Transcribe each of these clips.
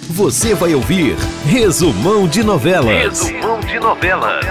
Você vai ouvir Resumão de Novelas. Resumão de Novelas.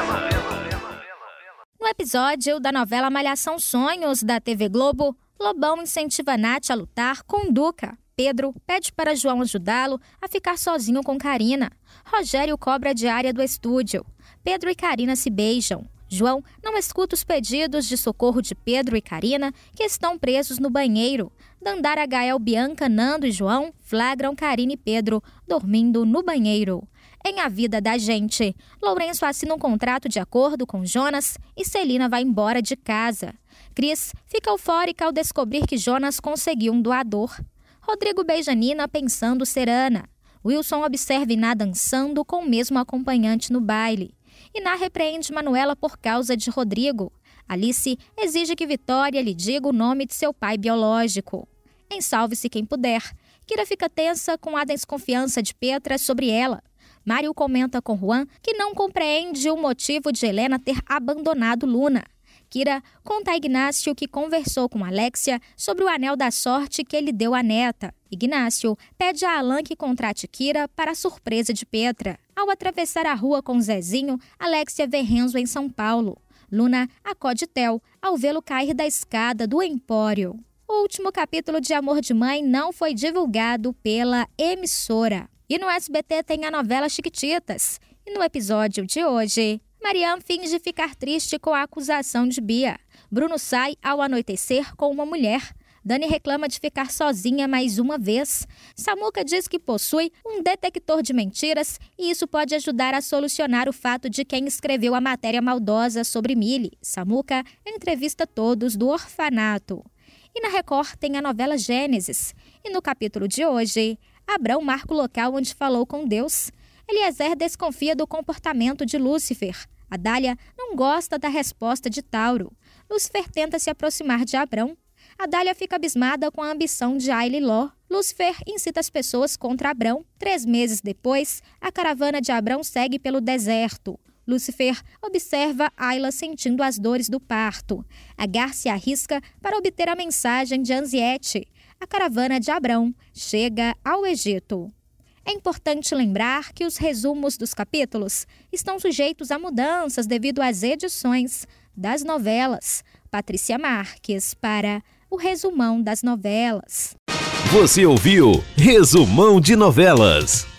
No episódio da novela Malhação Sonhos da TV Globo, Lobão incentiva Nath a lutar com Duca. Pedro pede para João ajudá-lo a ficar sozinho com Karina. Rogério cobra a diária do estúdio. Pedro e Karina se beijam. João não escuta os pedidos de socorro de Pedro e Karina, que estão presos no banheiro. Dandara, Gael, Bianca, Nando e João flagram Karina e Pedro dormindo no banheiro. Em A Vida da Gente, Lourenço assina um contrato de acordo com Jonas e Celina vai embora de casa. Cris fica eufórica ao descobrir que Jonas conseguiu um doador. Rodrigo beija Nina pensando ser Ana. Wilson observa Iná dançando com o mesmo acompanhante no baile. Iná repreende Manuela por causa de Rodrigo. Alice exige que Vitória lhe diga o nome de seu pai biológico. Em Salve-se Quem Puder, Kira fica tensa com a desconfiança de Petra sobre ela. Mário comenta com Juan que não compreende o motivo de Helena ter abandonado Luna. Kira conta a Ignácio que conversou com Alexia sobre o anel da sorte que ele deu à neta. Ignácio pede a Alan que contrate Kira para a surpresa de Petra. Ao atravessar a rua com Zezinho, Alexia vê Renzo em São Paulo. Luna acode Theo ao vê-lo cair da escada do Empório. O último capítulo de Amor de Mãe não foi divulgado pela emissora. E no SBT tem a novela Chiquititas. E no episódio de hoje, Mariam finge ficar triste com a acusação de Bia. Bruno sai ao anoitecer com uma mulher. Dani reclama de ficar sozinha mais uma vez. Samuca diz que possui um detector de mentiras e isso pode ajudar a solucionar o fato de quem escreveu a matéria maldosa sobre Milly. Samuca entrevista todos do orfanato. E na Record tem a novela Gênesis. E no capítulo de hoje, Abrão marca o local onde falou com Deus. Eliezer desconfia do comportamento de Lúcifer. Adália não gosta da resposta de Tauro. Lúcifer tenta se aproximar de Abrão. Adália fica abismada com a ambição de Ayla e Ló. Lúcifer incita as pessoas contra Abrão. 3 meses depois, a caravana de Abrão segue pelo deserto. Lúcifer observa Ayla sentindo as dores do parto. Agar se arrisca para obter a mensagem de Anziete. A caravana de Abrão chega ao Egito. É importante lembrar que os resumos dos capítulos estão sujeitos a mudanças devido às edições das novelas. Patrícia Marques para o Resumão das Novelas. Você ouviu Resumão de Novelas.